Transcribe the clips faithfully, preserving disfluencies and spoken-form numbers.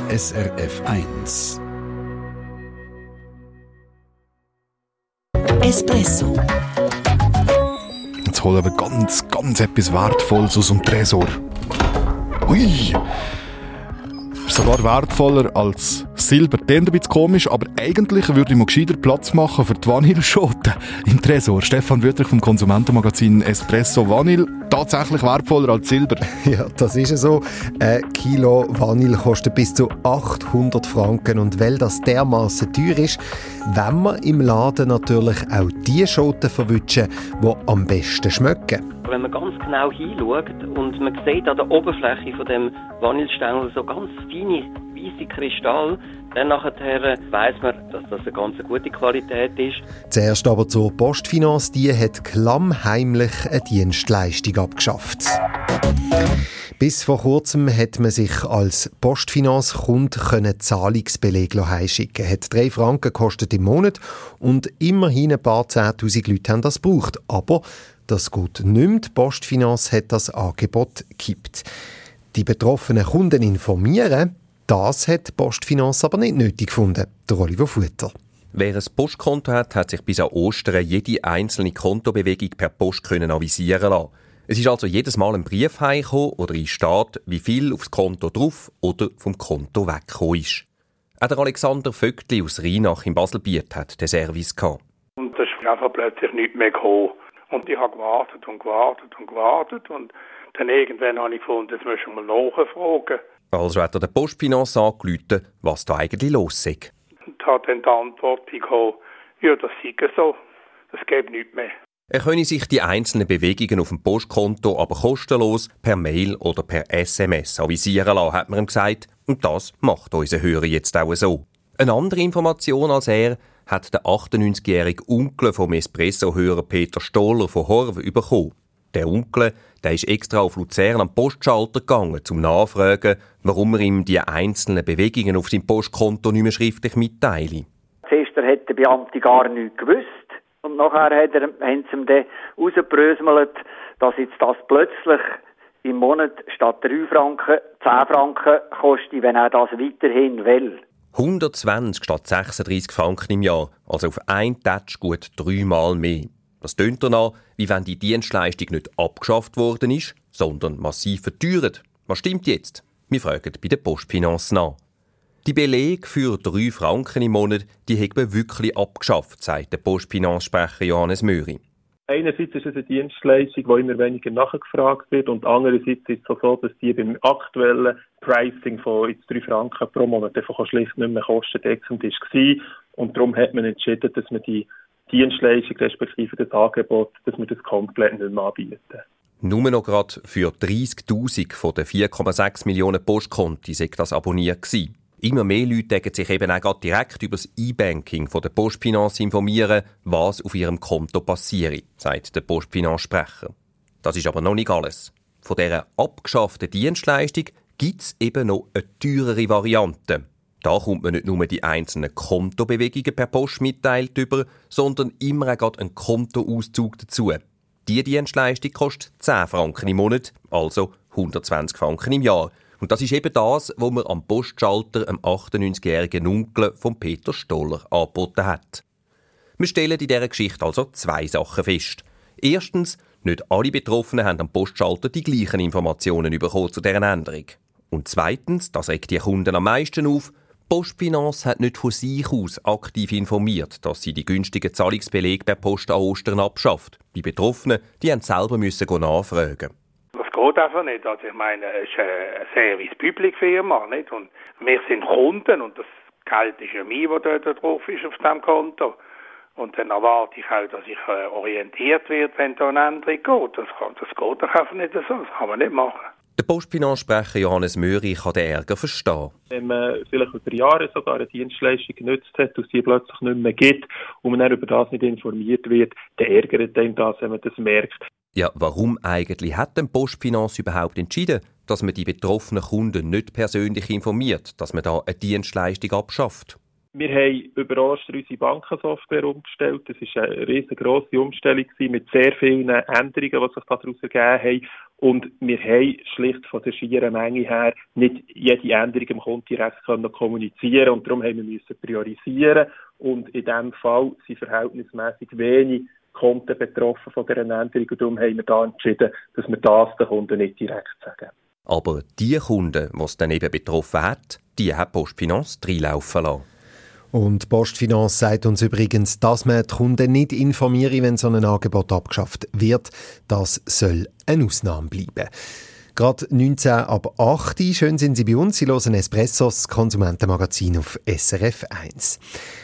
S R F eins. Espresso. Jetzt holen wir ganz, ganz etwas Wertvolles aus dem Tresor. Ui! Sogar wertvoller als Silber. Klingt ein bisschen komisch, aber eigentlich würde ich mal gescheiter Platz machen für die Vanilleschoten im Tresor. Stefan Wüttrich vom Konsumentenmagazin Espresso. Vanille tatsächlich wertvoller als Silber. Ja, das ist so. Ein Kilo Vanille kostet bis zu achthundert Franken. Und weil das dermassen teuer ist, wollen wir im Laden natürlich auch die Schoten verwischen, die am besten schmecken. Wenn man ganz genau hinschaut und man sieht an der Oberfläche von dem Vanillestängel so ganz feine weisse Kristalle, dann nachher weiss man, dass das eine ganz gute Qualität ist. Zuerst aber zur Postfinance. Die hat klammheimlich eine Dienstleistung abgeschafft. Bis vor kurzem hat man sich als Postfinance-Kunde Zahlungsbelege heimschicken können. Hat drei Franken gekostet im Monat und immerhin ein paar zehntausend Leute haben das gebraucht. Aber das geht nicht mehr. Die Postfinance hat das Angebot gekippt. Die betroffenen Kunden informieren, das hat die Postfinance aber nicht nötig gefunden. Der Oliver Futter. Wer ein Postkonto hat, hat sich bis an Ostern jede einzelne Kontobewegung per Post können avisieren lassen. Es ist also jedes Mal ein Brief heimgekommen oder in steht, wie viel aufs Konto drauf oder vom Konto weggekommen ist. Auch der Alexander Vögtli aus Rheinach in Baselbiet hat den Service gehabt. Und da ist einfach plötzlich nichts mehr gekommen. Und ich habe gewartet und gewartet und gewartet und dann irgendwann habe ich gefunden, jetzt müssen wir nachfragen. Also hat er der Postfinance angerufen, was da eigentlich los ist. Und hat dann die Antwort bekommen, ja, das sei so, das gäbe nichts mehr. Er könne sich die einzelnen Bewegungen auf dem Postkonto aber kostenlos per Mail oder per S M S avisieren lassen, hat man ihm gesagt. Und das macht unser Hörer jetzt auch so. Eine andere Information als er hat der achtundneunzigjährige Onkel vom Espresso-Hörer Peter Stoller von Horv bekommen. Der Onkel, der ist extra auf Luzern am Postschalter gegangen, um nachzufragen, warum er ihm die einzelnen Bewegungen auf seinem Postkonto nicht mehr schriftlich mitteilt. Zuerst hat der Beamte gar nichts gewusst. Und nachher hat er, haben sie ihm dann rausgebröselt, dass jetzt das plötzlich im Monat statt drei Franken zehn Franken kostet, wenn er das weiterhin will. hundertzwanzig statt sechsunddreissig Franken im Jahr, also auf einen Touch gut dreimal mehr. Das tönt danach, wie wenn die Dienstleistung nicht abgeschafft worden ist, sondern massiv verteuert. Was stimmt jetzt? Wir fragen bei der Postfinance nach. Die Belege für drei Franken im Monat, die hat man wirklich abgeschafft, sagt der Postfinance-Sprecher Johannes Möri. Einerseits ist es eine Dienstleistung, die immer weniger nachgefragt wird, und andererseits ist es so, dass die beim aktuellen Pricing von jetzt drei Franken pro Monat einfach schlicht nicht mehr kostendeckend war. Und darum hat man entschieden, dass man die Dienstleistung respektive das Angebot, dass wir das komplett nicht mehr anbieten. Nur noch gerade für dreissigtausend von den vier Komma sechs Millionen Postkonten sei das abonniert gewesen. Immer mehr Leute denken sich eben auch direkt über das E-Banking von der Postfinance informieren, was auf ihrem Konto passiert, sagt der Postfinance-Sprecher. Das ist aber noch nicht alles. Von dieser abgeschafften Dienstleistung gibt es eben noch eine teurere Variante. Da kommt man nicht nur die einzelnen Kontobewegungen per Post mitteilt über, sondern immer auch gerade einen Kontoauszug dazu. Diese Dienstleistung kostet zehn Franken im Monat, also hundertzwanzig Franken im Jahr. Und das ist eben das, was man am Postschalter einem achtundneunzigjährigen Onkel von Peter Stoller angeboten hat. Wir stellen in dieser Geschichte also zwei Sachen fest. Erstens, nicht alle Betroffenen haben am Postschalter die gleichen Informationen bekommen zu dieser Änderung. Und zweitens, das regt die Kunden am meisten auf, Postfinance hat nicht von sich aus aktiv informiert, dass sie die günstigen Zahlungsbelege per Post an Ostern abschafft. Die Betroffenen, die haben selber müssen nachfragen. Das geht einfach nicht. Also ich meine, es ist eine Service-Public-Firma, nicht? Und wir sind Kunden und das Geld ist ja mir, das da drauf ist auf diesem Konto. Und dann erwarte ich auch, dass ich äh, orientiert werde, wenn da eine Änderung geht. Das, kann, das geht doch einfach nicht so. Das kann man nicht machen. Der Postfinance-Sprecher Johannes Möri kann den Ärger verstehen. Wenn man vielleicht über Jahre sogar eine Dienstleistung genutzt hat und sie plötzlich nicht mehr gibt und man dann über das nicht informiert wird, dann ärgert einem das, wenn man das merkt. Ja, warum eigentlich hat denn Postfinance überhaupt entschieden, dass man die betroffenen Kunden nicht persönlich informiert, dass man da eine Dienstleistung abschafft? Wir haben über Ostern unsere Bankensoftware umgestellt. Das war eine riesengroße Umstellung mit sehr vielen Änderungen, die sich daraus ergeben haben. Und wir haben schlicht von der schieren Menge her nicht jede Änderung im Kunden direkt können kommunizieren und darum haben wir müssen priorisieren. Und in diesem Fall sind verhältnismäßig wenig Kunden betroffen von dieser Änderung und darum haben wir da entschieden, dass wir das den Kunden nicht direkt sagen. Aber die Kunden, die es dann eben betroffen hat, die hat PostFinance reinlaufen lassen. Und PostFinance sagt uns übrigens, dass man die Kunden nicht informiere, wenn so ein Angebot abgeschafft wird. Das soll eine Ausnahme bleiben. Gerade neunzehn ab acht Uhr, schön sind Sie bei uns. Sie hören Espresso, das Konsumentenmagazin auf S R F eins.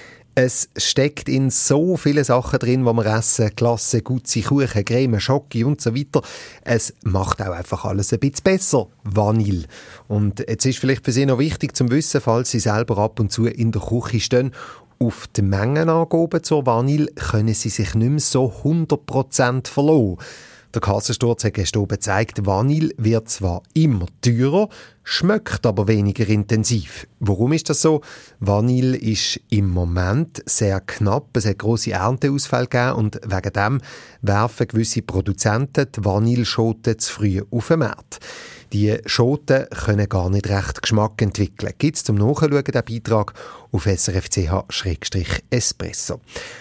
Es steckt in so viele Sachen drin, die wir essen. Glasse, Gutzi, Kuchen, Creme, Schoki und so weiter. Es macht auch einfach alles ein bisschen besser. Vanille. Und jetzt ist vielleicht für Sie noch wichtig zu wissen, falls Sie selber ab und zu in der Küche stehen, auf die Mengenangaben zur Vanille können Sie sich nicht mehr so hundert Prozent verlassen. Der Kassensturz hat gestern gezeigt, Vanille wird zwar immer teurer, schmeckt aber weniger intensiv. Warum ist das so? Vanille ist im Moment sehr knapp. Es hat grosse Ernteausfälle gegeben und wegen dem werfen gewisse Produzenten die Vanilleschoten zu früh auf den Markt. Die Schoten können gar nicht recht Geschmack entwickeln. Gibt es zum Nachschauen den Beitrag auf S R F C H Espresso.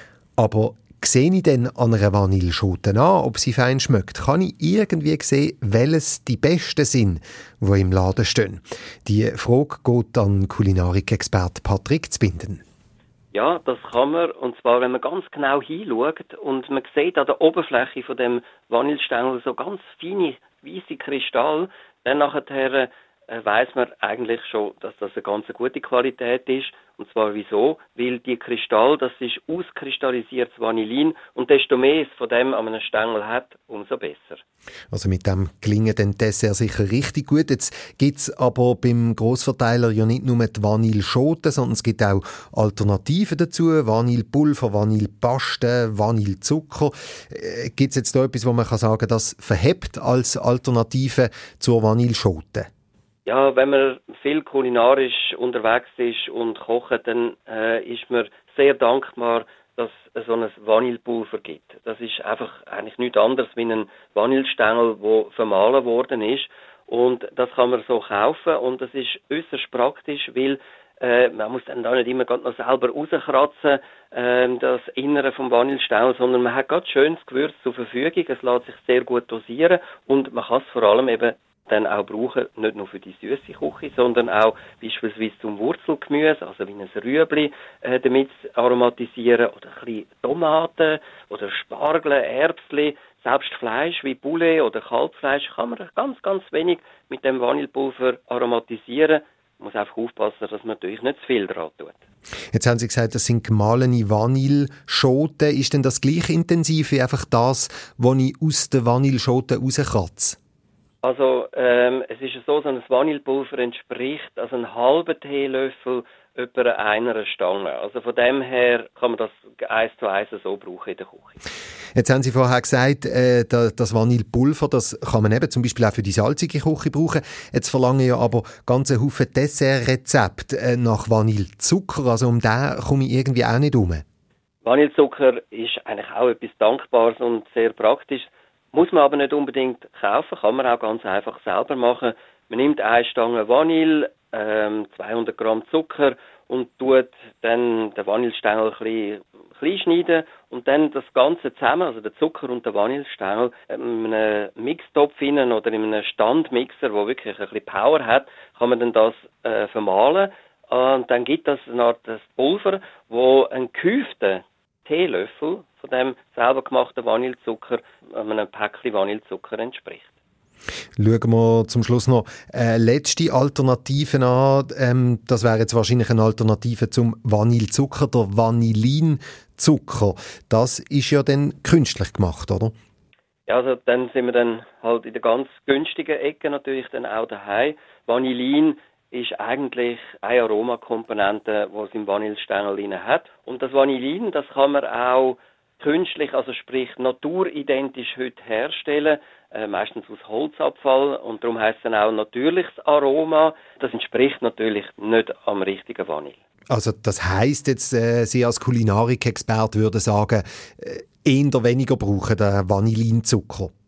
Aber sehe ich denn an einer Vanilleschote an, ob sie fein schmeckt? Kann ich irgendwie sehen, welches die besten sind, die im Laden stehen? Die Frage geht an Kulinarik-Experte Patrick Zbinden. Ja, das kann man. Und zwar, wenn man ganz genau hinschaut und man sieht an der Oberfläche von dem Vanillestängel so ganz feine, weisse Kristalle, dann nachher äh, weiss man eigentlich schon, dass das eine ganz gute Qualität ist. Und zwar wieso? Weil die Kristall, das ist auskristallisiert Vanillin und desto mehr es von dem an einem Stängel hat, umso besser. Also mit dem gelingen den Dessert sicher richtig gut. Jetzt gibt es aber beim Grossverteiler ja nicht nur die Vanilleschoten, sondern es gibt auch Alternativen dazu. Vanillepulver, Vanillepaste, Vanillezucker. Äh, gibt es jetzt da etwas, wo man kann sagen, das verhebt als Alternative zur Vanilleschote? Ja, wenn man viel kulinarisch unterwegs ist und kocht, dann äh, ist man sehr dankbar, dass es so ein Vanillepulver gibt. Das ist einfach eigentlich nichts anderes wie ein Vanillestängel, der vermahlen worden ist. Und das kann man so kaufen und das ist äußerst praktisch, weil äh, man muss dann da nicht immer noch selber rauskratzen, äh, das Innere vom Vanillestängel, sondern man hat gerade schönes Gewürz zur Verfügung. Es lässt sich sehr gut dosieren und man kann es vor allem eben dann auch brauchen, nicht nur für die süße Küche, sondern auch beispielsweise zum Wurzelgemüse, also wie ein Rüebli, äh, damit aromatisieren oder ein bisschen Tomaten oder Spargel, Erbsli, selbst Fleisch wie Poulet oder Kalbfleisch kann man ganz, ganz wenig mit dem Vanillepulver aromatisieren. Man muss einfach aufpassen, dass man natürlich nicht zu viel dran tut. Jetzt haben Sie gesagt, das sind gemahlene Vanilleschoten. Ist denn das gleich intensiv wie einfach das, was ich aus der Vanilleschote rauskratze? Also ähm, es ist so, so ein Vanillepulver entspricht also einen halben Teelöffel etwa einer Stange. Also von dem her kann man das eins zu eins so brauchen in der Küche. Jetzt haben Sie vorher gesagt, äh, das Vanillepulver, das kann man eben zum Beispiel auch für die salzige Küche brauchen. Jetzt verlangen ja aber ganze Haufen Dessertrezepte äh, nach Vanillezucker. Also um den komme ich irgendwie auch nicht herum. Vanillezucker ist eigentlich auch etwas Dankbares und sehr praktisch. Muss man aber nicht unbedingt kaufen, kann man auch ganz einfach selber machen. Man nimmt eine Stange Vanille, ähm, zweihundert Gramm Zucker und tut dann den Vanillestängel ein bisschen klein schneiden und dann das Ganze zusammen, also den Zucker und den Vanillestängel, in einem Mixtopf hinein oder in einem Standmixer, der wirklich ein bisschen Power hat, kann man dann das äh, vermahlen. Und dann gibt das eine Art das Pulver, wo ein gehäuften Teelöffel von dem selber gemachten Vanillezucker einem Päckchen Vanillezucker entspricht. Schauen wir zum Schluss noch äh, letzte Alternativen an. Ähm, das wäre jetzt wahrscheinlich eine Alternative zum Vanillezucker, der Vanillinzucker. Das ist ja dann künstlich gemacht, oder? Ja, also dann sind wir dann halt in der ganz günstigen Ecke natürlich dann auch daheim. Vanillin ist eigentlich eine Aromakomponente, die es im Vanillestängel drin hat. Und das Vanillin, das kann man auch künstlich, also sprich naturidentisch heute herstellen, äh, meistens aus Holzabfall und darum heisst es dann auch natürliches Aroma. Das entspricht natürlich nicht am richtigen Vanille. Also das heisst jetzt, äh, Sie als Kulinarik-Experte würden sagen, äh, eher weniger brauchen den Vanillinzucker?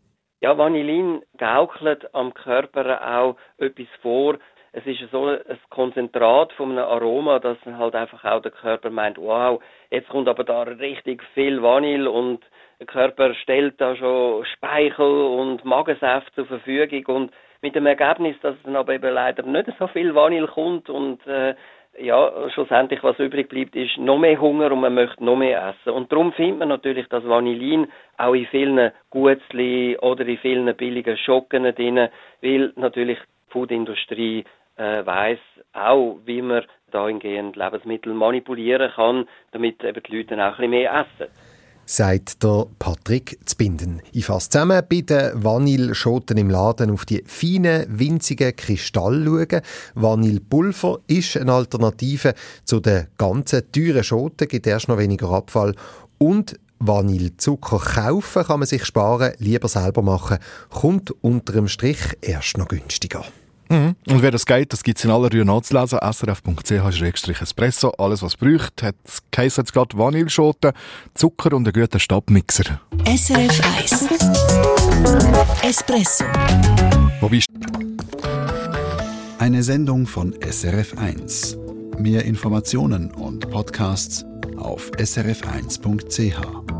Ja, Vanillin gaukelt am Körper auch etwas vor. Es ist so ein Konzentrat von einem Aroma, dass halt einfach auch der Körper meint, wow, jetzt kommt aber da richtig viel Vanille und der Körper stellt da schon Speichel und Magensaft zur Verfügung und mit dem Ergebnis, dass dann aber eben leider nicht so viel Vanille kommt und äh, ja, schlussendlich was übrig bleibt, ist noch mehr Hunger und man möchte noch mehr essen. Und darum findet man natürlich das Vanillin auch in vielen Gutzli oder in vielen billigen Schocken drin, weil natürlich die Foodindustrie äh, weiss auch, wie man dahingehend Lebensmittel manipulieren kann, damit eben die Leute auch ein bisschen mehr essen. Sagt der Patrick Zbinden. Ich fasse zusammen, bei den Vanilleschoten im Laden auf die feinen, winzigen Kristalle schauen. Vanillepulver ist eine Alternative zu den ganzen teuren Schoten, gibt erst noch weniger Abfall. Und Vanillezucker kaufen kann man sich sparen, lieber selber machen, kommt unter dem Strich erst noch günstiger. Mhm. Und wer das geht, das gibt es in aller Ruhe nachzulesen. s r f punkt c h slash espresso. Alles, was es braucht, hat geheissen jetzt gerade Vanilleschoten, Zucker und einen guten Stabmixer. S R F eins Espresso. Wobei Eine Sendung von S R F eins. Mehr Informationen und Podcasts auf s r f eins punkt c h.